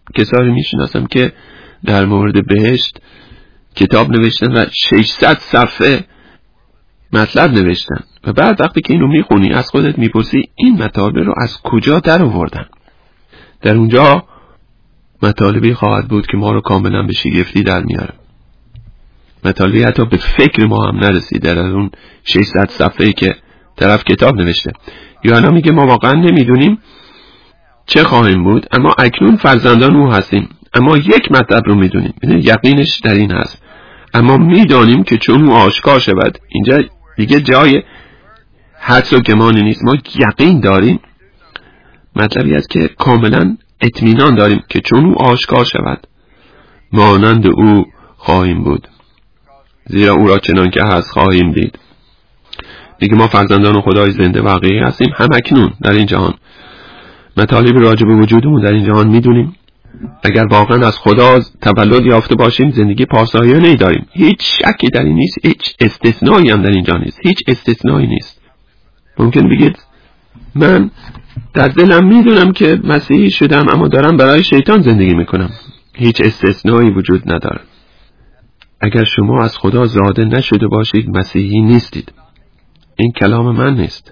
کسایی میشناسم که در مورد بهشت کتاب نوشتن و ششصد صفحه مطلب نوشتن و بعد وقتی که اینو میخونی از خودت میپرسی این مطالب رو از کجا در آوردن. در اونجا مطالبی خواهد بود که ما رو کاملا به شگفتی در میاره، مطالبی حتی به فکر ما هم نرسیده در اون ششصد صفحه‌ای که طرف کتاب نوشته. یوحنا میگه ما واقعا نمیدونیم چه خواهیم بود، اما اکنون فرزندان او هستیم، اما یک مطلب رو میدونیم، یقینش در این هست، اما میدانیم که چون او آشکار شود. اینجا دیگه جای حدس و گمانی نیست، ما یقین داریم، مطلبی است که کاملا اطمینان داریم که چون او آشکار شود مانند او خواهیم بود، زیرا او را چنان که هست خواهیم دید. دیگه ما فرزندان خدای زنده و حقیقی هستیم هم اکنون در این جهان. مطالب راجع به وجودمون در این جهان میدونیم. اگر واقعا از خدا تولد یافته باشیم زندگی پاسدارانه داریم، هیچ شکی در این نیست، هیچ استثنایی هم در اینجا نیست، هیچ استثنایی نیست. ممکن بگید من در دلم میدونم که مسیحی شدم اما دارم برای شیطان زندگی میکنم. هیچ استثنایی وجود نداره. اگر شما از خدا زاده نشده باشید مسیحی نیستید. این کلام من نیست.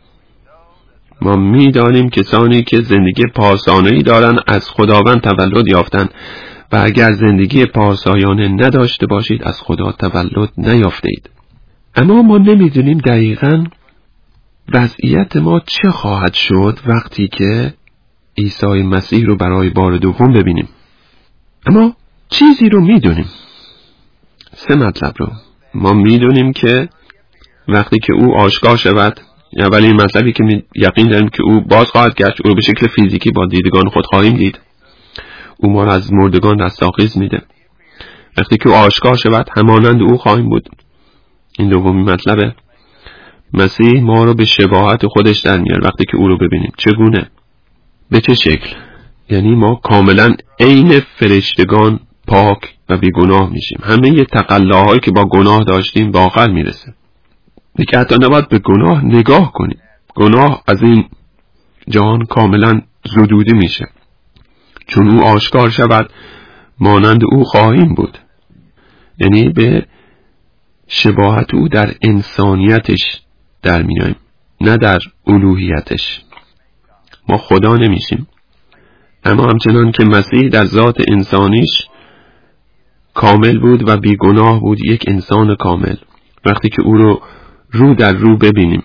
ما میدانیم کسانی که زندگی پارسایانه‌ای دارن از خداوند تولد یافتن و اگر زندگی پارسایانه نداشته باشید از خدا تولد نیافته اید. اما ما نمیدونیم دقیقاً وضعیت ما چه خواهد شد وقتی که عیسی مسیح رو برای بار دوم ببینیم. اما چیزی رو میدونیم، سه مطلب رو ما میدونیم که وقتی که او آشکار شود، اولین مطلبی که یقین داریم که او باز خواهد گشت، او رو به شکل فیزیکی با دیدگان خود خواهیم دید، او ما را از مردگان رستاخیز میده. وقتی که او آشکار شود همانند او خواهیم بود. این دومی مطلبه. مسیح ما رو به شباهت خودش در میاره وقتی که او رو ببینیم. چگونه؟ به چه شکل؟ یعنی ما کاملا عین فرشتگان پاک و بیگناه میشیم. همه یه تقلاهایی که با گناه داشتیم به آخر میرسه. دیگه حتی نباید به گناه نگاه کنیم. گناه از این جهان کاملا زدوده میشه. چون او آشکار شود مانند او خواهیم بود. یعنی به شباهت او در انسانیتش در میاییم، نه در الوهیتش. ما خدا نمیشیم، اما همچنان که مسیح در ذات انسانیش کامل بود و بیگناه بود، یک انسان کامل، وقتی که او رو رو در رو ببینیم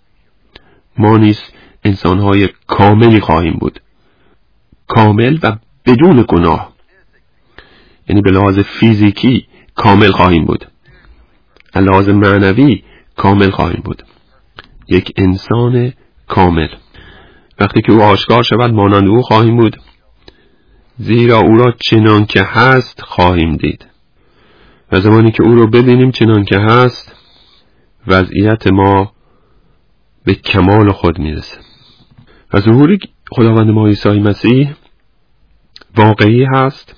ما نیز انسانهای کاملی خواهیم بود، کامل و بدون گناه. یعنی به لحاظ فیزیکی کامل خواهیم بود، به لحاظ معنوی کامل خواهیم بود، یک انسان کامل. وقتی که او آشکار شود مانند او خواهیم بود، زیرا او را چنان که هست خواهیم دید. و زمانی که او رو ببینیم چنان که هست وضعیت ما به کمال خود میرسه و ظهور خداوند ما عیسی مسیح واقعی هست،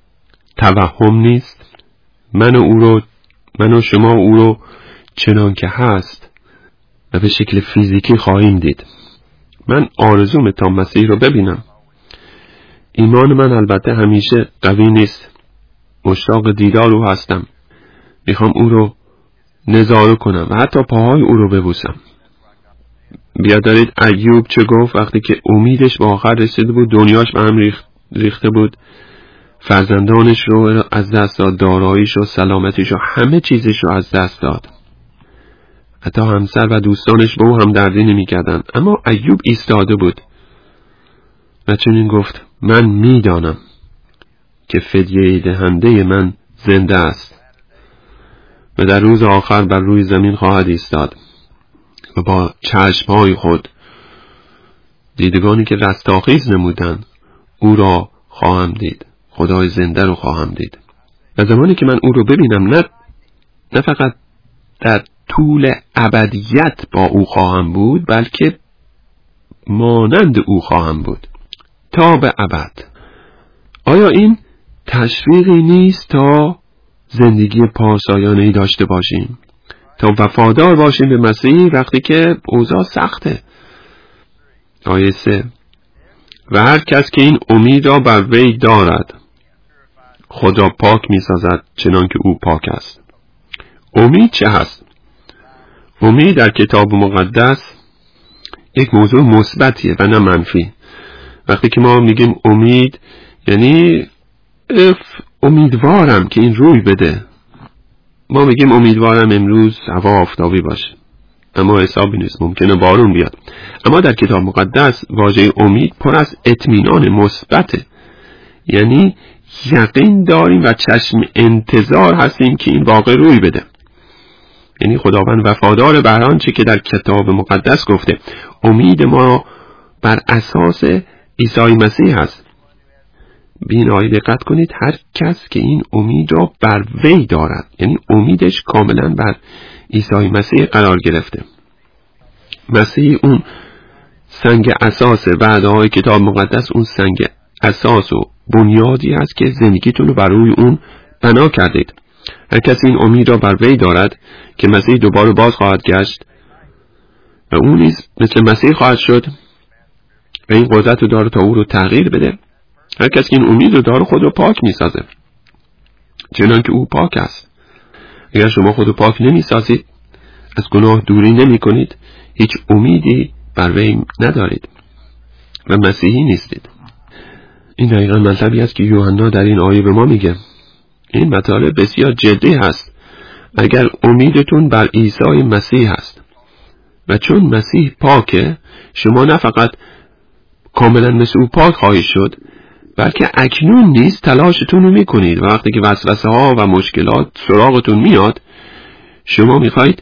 توهم نیست. من و او رو من و شما او رو چنان که هست و به شکل فیزیکی خواهیم دید. من آرزوم تا مسیح رو ببینم. ایمان من البته همیشه قوی نیست. مشتاق دیدار او هستم. میخوام او رو نظاره کنم و حتی پاهای او رو ببوسم. بیا دارید ایوب چه گفت وقتی که امیدش به آخر رسیده بود، دنیاش به هم ریخت ریخته بود، فرزندانش رو از دست داد، داراییش و سلامتیش و همه چیزش رو از دست داد. حتی همسر و دوستانش به او هم دردی نمی کردن. اما ایوب ایستاده بود و چنین گفت من میدانم که فدیه دهنده من زنده است و در روز آخر بر روی زمین خواهد ایستاد و با چشمهای خود دیدگانی که رستاخیز نمودن او را خواهم دید، خدای زنده رو خواهم دید. و زمانی که من او رو ببینم نه نه فقط در طول ابدیت با او خواهم بود، بلکه مانند او خواهم بود تا به ابد. آیا این تشویقی نیست تا زندگی پارسایانه‌ای داشته باشیم، تا وفادار باشیم به مسیح وقتی که اوضاع سخته؟ آیه سه و هر کس که این امید را بر وی دارد خدا پاک می سازد چنان که او پاک است. امید چه هست؟ امید در کتاب مقدس یک موضوع مثبتیه و نه منفی. وقتی که ما میگیم امید یعنی اف امیدوارم که این روی بده. ما میگیم امیدوارم امروز هوا آفتابی باشه، اما حسابی نیست، ممکنه بارون بیاد. اما در کتاب مقدس واژه امید پر از اطمینان مثبته، یعنی یقین داریم و چشم انتظار هستیم که این واقع روی بده. یعنی خداوند وفادار بر آنچه که در کتاب مقدس گفته. امید ما بر اساس عیسی مسیح هست. بین آیه دقت کنید، هر کس که این امید را بر وی دارد، یعنی امیدش کاملا بر عیسی مسیح قرار گرفته. مسیح اون سنگ اساس وعده های کتاب مقدس، اون سنگ اساس و بنیادی است که زندگیتون رو بر روی اون بنا کردید. هر کسی این امید را بر وی دارد که مسیح دوباره باز خواهد گشت و اون نیز مثل مسیح خواهد شد و این قدرت رو داره تا او رو تغییر بده. هر کسی که این امید رو داره خود رو پاک می سازه چنان که او پاک است. اگر شما خود رو پاک نمی سازید، از گناه دوری نمی کنید، هیچ امیدی بر وی ندارید و مسیحی نیستید. این دقیقا مطلبی است که یوحنا در این آیه به ما میگه. این مطالب بسیار جدی هست. اگر امیدتون بر عیسی مسیح هست و چون مسیح پاکه، شما نه فقط کاملا مثل او پاک خواهید شد، بلکه اکنون نیز تلاشتون رو میکنید و وقتی که وسوسه ها و مشکلات سراغتون میاد، شما میخواید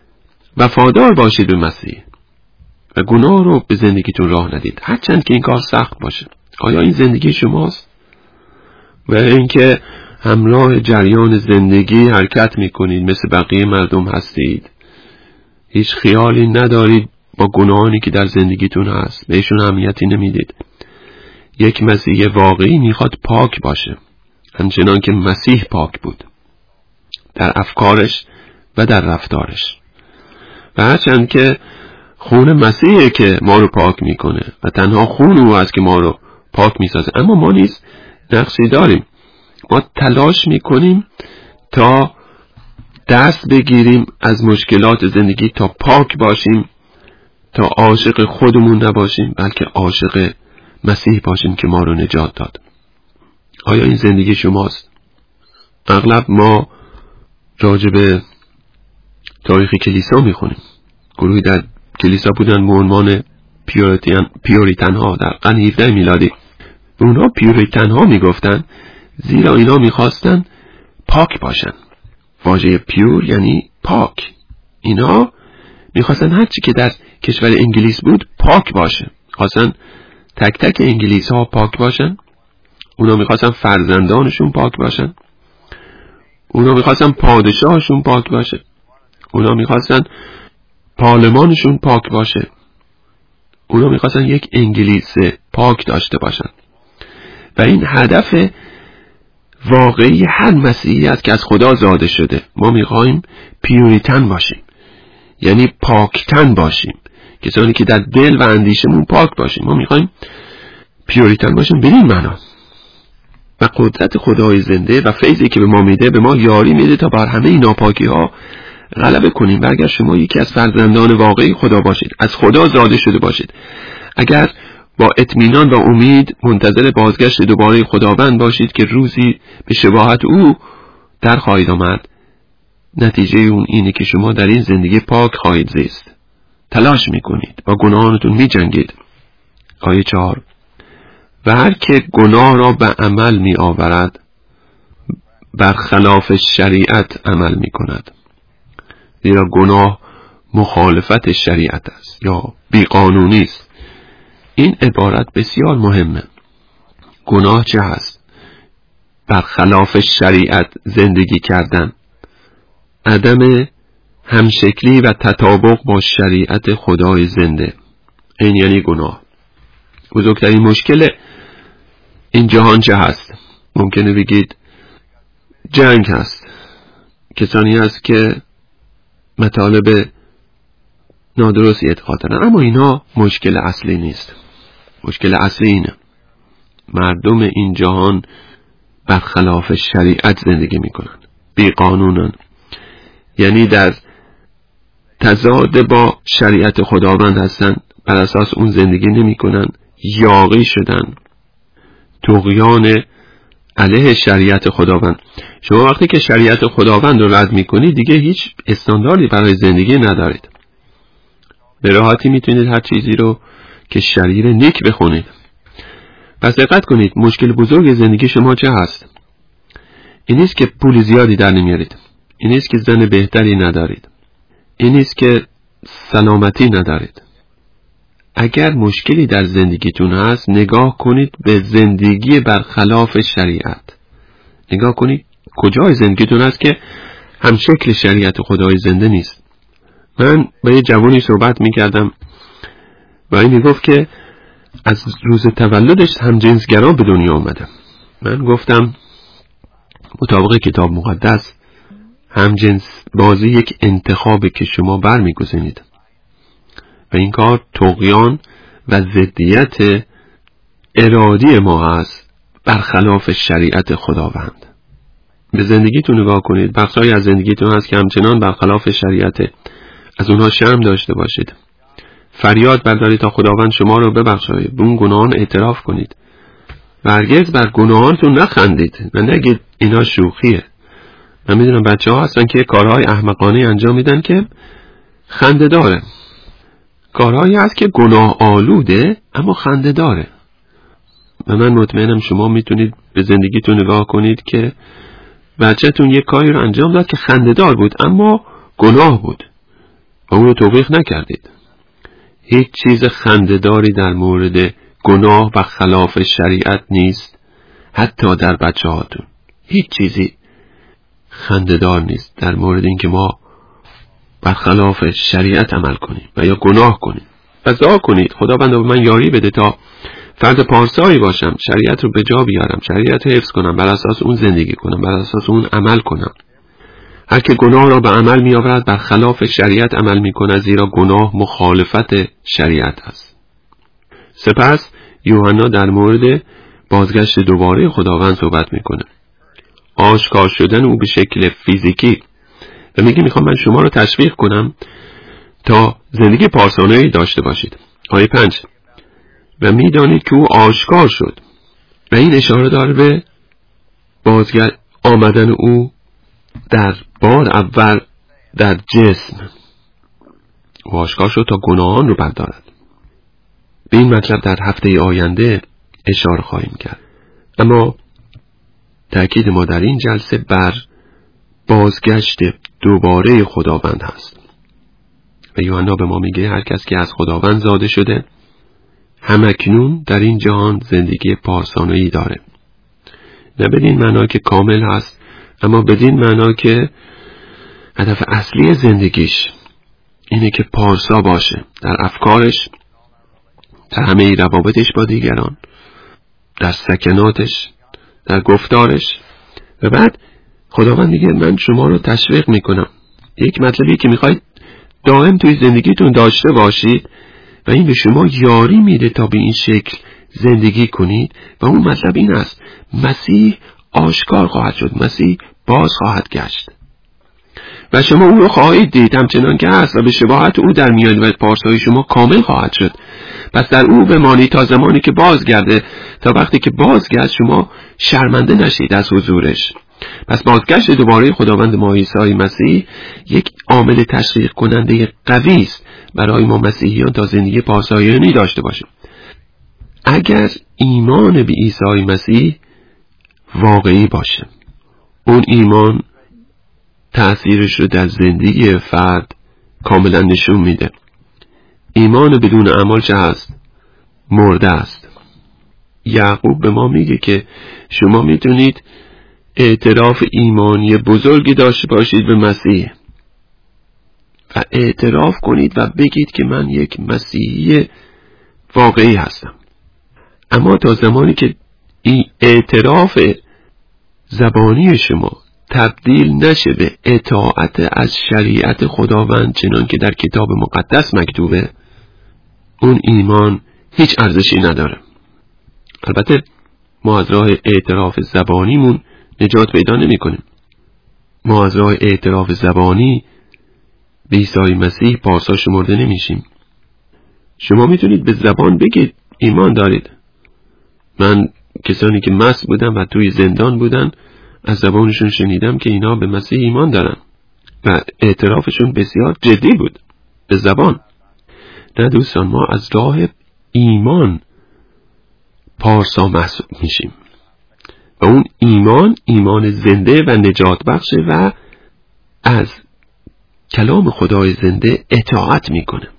وفادار باشید به مسیح و گناه رو به زندگیتون راه ندید، هرچند که این کار سخت باشه. آیا این زندگی شماست؟ و اینکه همراه جریان زندگی حرکت میکنید، مثل بقیه مردم هستید، هیچ خیالی ندارید با گناهانی که در زندگیتون هست، بهشون اهمیتی نمیدید. یک مسیح واقعی میخواد پاک باشه، همچنان که مسیح پاک بود در افکارش و در رفتارش. و هرچند که خون مسیحه که ما رو پاک میکنه و تنها خون او است که ما رو پاک میسازه، اما ما نیز نقصی داریم. ما تلاش میکنیم تا دست بگیریم از مشکلات زندگی، تا پاک باشیم، تا عاشق خودمون نباشیم، بلکه عاشق مسیح باشیم که ما رو نجات داد. آیا این زندگی شماست؟ اغلب ما راجع به تاریخ کلیسا میخونیم. گروهی در کلیسا بودن به عنوان پیوریتن پیوریتن ها در قرن هفدهم میلادی. اونها پیوریتن ها میگفتن زیرا اینا میخواستن پاک باشن. واژه پیور یعنی پاک. اینا میخواستن هرچی که در کشور انگلیس بود پاک باشه. خواستن تک تک انگلیس ها پاک باشن. اونا میخواستن فرزندانشون پاک باشن. اونا میخواستن پادشاهشون پاک باشه. اونا میخواستن پارلمانشون پاک باشه. اونا میخواستن یک انگلیس پاک داشته باشن. و این هدف واقعی هر مسیحی است که از خدا زاده شده. ما میخوایم پیوریتن باشیم، یعنی پاکتن باشیم، کسانی که در دل و اندیشمون پاک باشیم. ما میخوایم پیوریتن باشیم بدین معنا. و قدرت خدای زنده و فیضی که به ما میده به ما یاری میده تا بر همه این ناپاکی ها غلبه کنیم. و اگر شما یکی از فرزندان واقعی خدا باشید، از خدا زاده شده باشید، اگر با اطمینان و امید منتظر بازگشت دوباره خداوند باشید که روزی به شباهت او در خواهید آمد، نتیجه اون اینه که شما در این زندگی پاک خواهید زیست. تلاش میکنید، با گناهانتون میجنگید. آیه چهار: و هر که گناه را به عمل می آورد برخلاف شریعت عمل می کند. زیرا گناه مخالفت شریعت است یا بیقانونی است. این عبارت بسیار مهمه. گناه چه هست؟ برخلاف شریعت زندگی کردن، عدم همشکلی و تطابق با شریعت خدای زنده، این یعنی گناه. بزرگترین مشکل این جهان چه هست؟ ممکنه بگید جنگ هست. کسانی هست که مطالب نادرستی اعتقاد دارن، اما اینا مشکل اصلی نیست. مشکل اصلی اینه. مردم این جهان برخلاف شریعت زندگی میکنن، بی قانونن، یعنی در تضاد با شریعت خداوند هستن، بر اساس اون زندگی نمیکنن، یاغی شدن، طغیان علیه شریعت خداوند. شما وقتی که شریعت خداوند رو رد میکنید دیگه هیچ استانداردی برای زندگی ندارید. به راحتی میتونید هر چیزی رو که شریر نیک بخونید. پس دقت کنید، مشکل بزرگ زندگی شما چه هست؟ این نیست که پول زیادی در نمیارید، این نیست که زن بهتری ندارید، این نیست که سلامتی ندارید. اگر مشکلی در زندگیتون هست، نگاه کنید به زندگی برخلاف شریعت. نگاه کنید کجای زندگیتون هست که هم شکل شریعت خدای زنده نیست. من با یه جوانی صحبت میکردم و این میگفت که از روز تولدش هم جنسگرا به دنیا آمده. من گفتم مطابق کتاب مقدس هم جنس بازی یک انتخابه که شما برمیگزینید و این کار طغیان و ضدیت ارادی ما هست برخلاف شریعت خداوند. به زندگیتون نگاه کنید، بخشای از زندگیتون هست که همچنان برخلاف شریعت، از اونها شرم داشته باشید، فریاد بردارید تا خداوند شما رو ببخشاید، به اون گناهان اعتراف کنید و هرگز بر گناهانتون نخندید و نگید اینا شوخیه. من میدونم بچه ها هستن که کارهای احمقانه انجام میدن که خنده داره، کارهایی هست که گناه آلوده اما خنده داره. و من مطمئنم شما میتونید به زندگیتون نگاه کنید که بچه‌تون یک کاری رو انجام داد که خنده دار بود اما گناه بود و اون رو توبیخ نکردید. هیچ چیز خنده داری در مورد گناه و خلاف شریعت نیست. حتی در بچه هاتون هیچ چیزی خنده دار نیست در مورد اینکه ما برخلاف شریعت عمل کنیم و یا گناه کنیم. پس دعا کنید خداوند به من یاری بده تا فرد پارسایی باشم، شریعت رو به جا بیارم، شریعت رو حفظ کنم، بر اساس اون زندگی کنم، بر اساس اون عمل کنم. هر که گناه را به عمل می آورد بر خلاف شریعت عمل می کند، زیرا گناه مخالفت شریعت است. سپس یوحنا در مورد بازگشت دوباره خداوند صحبت می کنه، آشکار شدن او به شکل فیزیکی، و میگه میخوام من شما رو تشویق کنم تا زندگی پارسانه‌ای داشته باشید. آیه پنج، و میدانید که او آشکار شد، و این اشاره داره به بازگشت آمدن او در بار اول در جسم. او آشکار شد تا گناهان رو بردارد. به این مطلب در هفته آینده اشاره خواهیم کرد، اما تأکید ما در این جلسه بر بازگشت دوباره خداوند هست. و یوحنا به ما میگه هر کس که از خداوند زاده شده همکنون در این جهان زندگی پارسانه‌ای داره. نه بدین معنا که کامل هست، اما بدین معنا که هدف اصلی زندگیش اینه که پارسا باشه در افکارش، در همه روابطش با دیگران، در سکناتش، در گفتارش. و بعد خداوند میگه من شما رو تشویق میکنم. یک مطلبی که میخواید دائم توی زندگیتون داشته باشید و این به شما یاری میده تا به این شکل زندگی کنید، و اون مطلب این است: مسیح آشکار خواهد شد، مسیح باز خواهد گشت و شما او رو خواهید دید همچنان که هست و به شباهت او در میاد و پارسایی شما کامل خواهد شد. پس در او بمانید تا زمانی که بازگرده، تا وقتی که بازگشت شما شرمنده نشید از حضورش. پس بازگشت دوباره خداوند ما عیسی مسیح یک عامل تشویق کننده قوی است برای ما مسیحیان تا زندگی پارسایانی داشته باشیم. اگر ایمان به عیسی مسیح واقعی باشه، اون ایمان تأثیرش رو در زندگی فرد کاملا نشون میده. ایمان بدون عمل چه هست؟ مرده است. یعقوب به ما میگه که شما میتونید اعتراف ایمانی بزرگی داشته باشید به مسیح و اعتراف کنید و بگید که من یک مسیحی واقعی هستم، اما تا زمانی که این اعتراف زبانی شما تبدیل نشه به اطاعت از شریعت خداوند چنان که در کتاب مقدس مکتوبه، اون ایمان هیچ ارزشی نداره. البته ما از راه اعتراف زبانیمون نجات پیدا نمی کنیم. ما از راه اعتراف زبانی به عیسی مسیح پارسا شمرده نمیشیم. شما میتونید به زبان بگید ایمان دارید. من کسانی که مست بودن و توی زندان بودن از زبانشون شنیدم که اینا به مسیح ایمان دارن و اعترافشون بسیار جدی بود به زبان. نه دوستان، ما از راه ایمان پارسا محسوب میشیم و اون ایمان ایمان زنده و نجات بخشه و از کلام خدای زنده اطاعت میکنه.